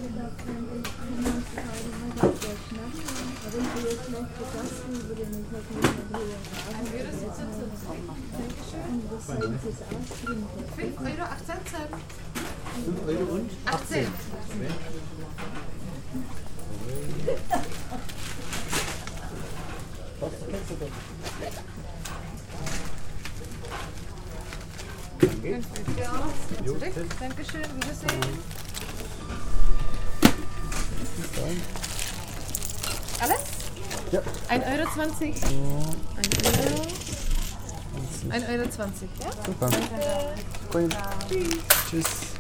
Euro 18 Cent. 5 Euro und 18. Was kennst du denn? Ja, zurück. Dankeschön, Wiedersehen. Alles? Ja. 1,20 €. 1 Euro. 1,20 €, ja? Super. Tschüss.